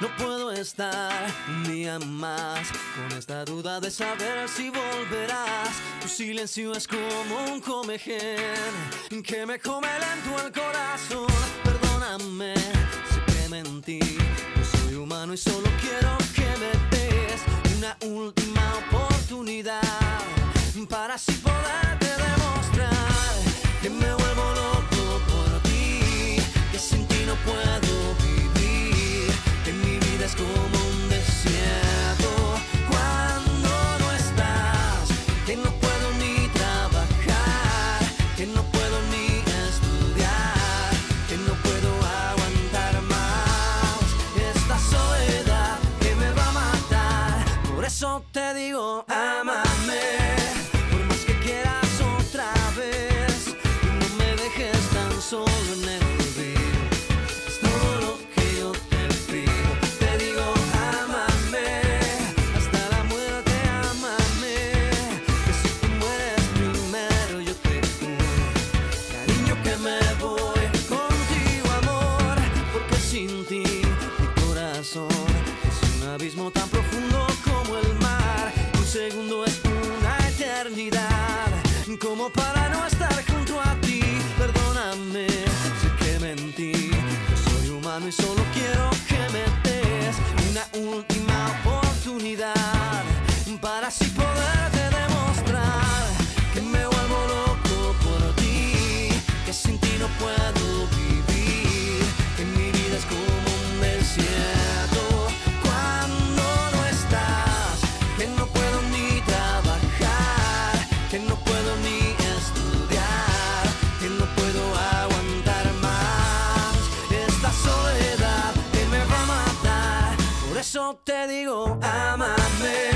No puedo estar un día más con esta duda de saber si volverás. Tu silencio es como un comején que me come lento el corazón. Perdóname, sé que mentí, no soy humano y solo quiero que me des una última oportunidad para así poderte demostrar que me vuelvo loco por ti, que sin ti no puedo vivir, que mi vida es como un desierto cuando no estás, que no puedo ni trabajar, que no puedo ni estudiar, que no puedo aguantar más esta soledad que me va a matar. Por eso te digo, ámame, por más que quieras otra vez, no me dejes tan solo en el olvido. Es todo lo que yo te pido. Te digo, ámame, hasta la muerte, ámame, que si tú mueres primero yo te juro, cariño, que me voy contigo, amor, porque sin ti mi corazón es un abismo tan profundo como el mar. Un segundo es una eternidad, como para no estar junto a ti. Perdóname, sé que mentí, yo soy humano y solo quiero que me des una última oportunidad para así poderte demostrar que me vuelvo loco por ti, que sin ti no puedo vivir, que mi vida es como un desierto cuando no estás, que no puedo ni trabajar, que no puedo ni estudiar, que no puedo aguantar más esta soledad que me va a matar. Por eso te digo, ámame.